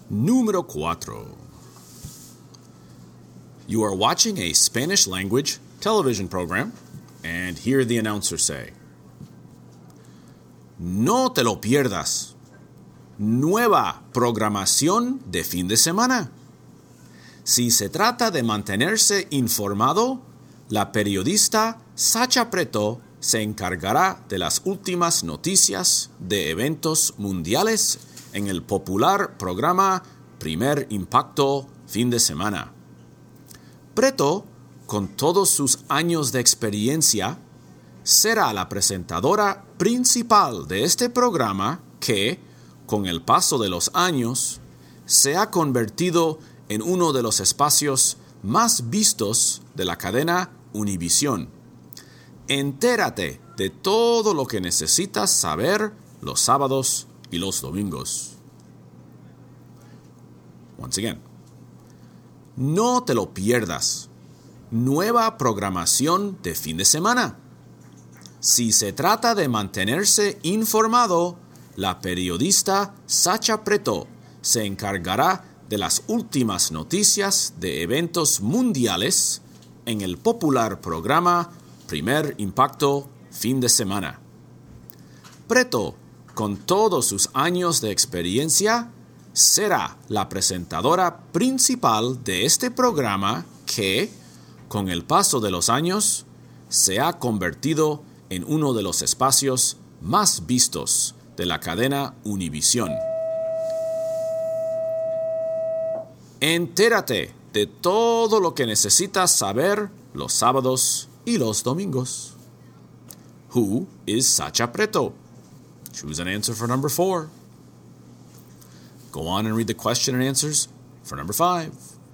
Número 4. You are watching a Spanish language television program, and hear the announcer say, No te lo pierdas. Nueva programación de fin de semana. Si se trata de mantenerse informado, la periodista Sacha Preto se encargará de las últimas noticias de eventos mundiales en el popular programa Primer Impacto Fin de Semana. Preto, con todos sus años de experiencia, será la presentadora principal de este programa que, con el paso de los años, se ha convertido en uno de los espacios más vistos de la cadena Univisión. Entérate de todo lo que necesitas saber los sábados y los domingos. Once again. No te lo pierdas. Nueva programación de fin de semana. Si se trata de mantenerse informado, la periodista Sacha Preto se encargará de las últimas noticias de eventos mundiales en el popular programa Primer Impacto Fin de Semana. Preto, con todos sus años de experiencia, será la presentadora principal de este programa que, con el paso de los años, se ha convertido en uno de los espacios más vistos de la cadena Univisión. Entérate de todo lo que necesitas saber los sábados y los domingos. Who is Sacha Preto? Choose an answer for number 4. Go on and read the question and answers for number 5.